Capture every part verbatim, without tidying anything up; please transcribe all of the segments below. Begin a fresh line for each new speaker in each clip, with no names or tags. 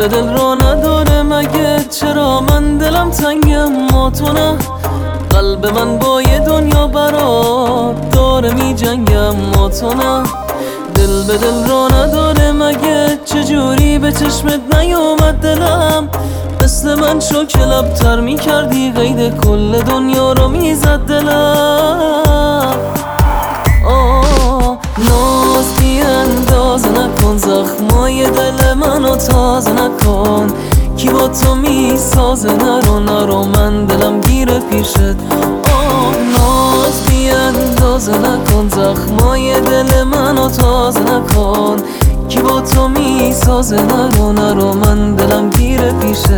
به دل را نداره مگه؟ چرا من دلم تنگم ما تو نه؟ قلب من با یه دنیا برات داره می جنگم ما تو نه؟ دل به دل را نداره مگه؟ چجوری به چشمت نیومد دلم؟ مثل من شو که لبتر می کردی قید کل دنیا رو می زد دلم. آه ناز بی انداز نکن، زخمای دل منو تازه نکن. کی با تو می سازه؟ نرو نرو من دلم گیره پیشت. آه ناز بی اندازه نکن، زخمای دل منو تازه نکن. کی با تو می سازه؟ نرو نرو من دلم گیره پیشت.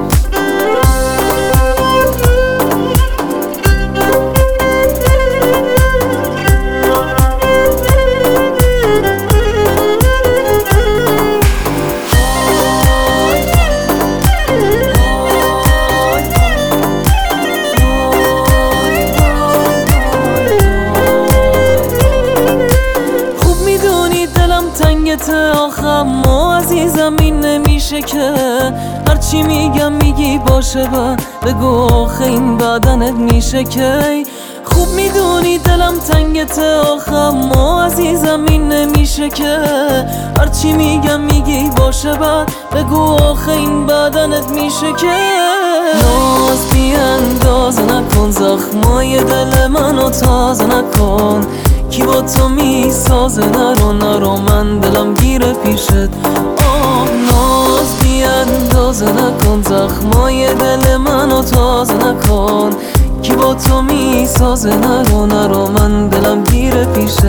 آخه ما عزیزم این نمیشه که هرچی میگم میگی باشه و بگو آخه این بدنت میشه که. خوب میدونی دلم تنگته، آخه ما عزیزم این نمیشه که هرچی میگم میگی باشه و بگو آخه این بدنت میشه که. ناز بی اندازه نکن، زخمای دل منو تازه نکن. کی با تو می سازه؟ نرو نرو من دلم گیره پیشت. آه ناز بی اندازه نکن، زخمای دل منو تازه نکن. کی با تو می سازه؟ نرو نرو من دلم گیره پیشت.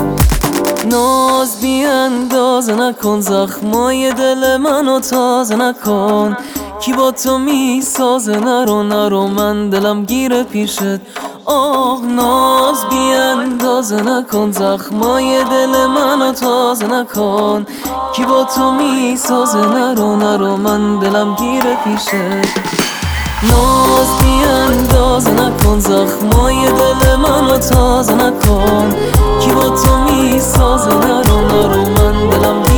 ناز بی اندازه نکن، زخمای دل منو تازه نکن. کی با تو می سازه؟ نرو نرو من دلم گیره پیشت. آه ناز بی اندازه نکن، زخمای دل منو تازه نکن. کی با تو می سازه؟ نرو نرو من دلم گیره پیشت. ناز بی اندازه نکن، زخمای دل منو تازه نکن. کی با تو می سازه؟ نرو نرو من دلم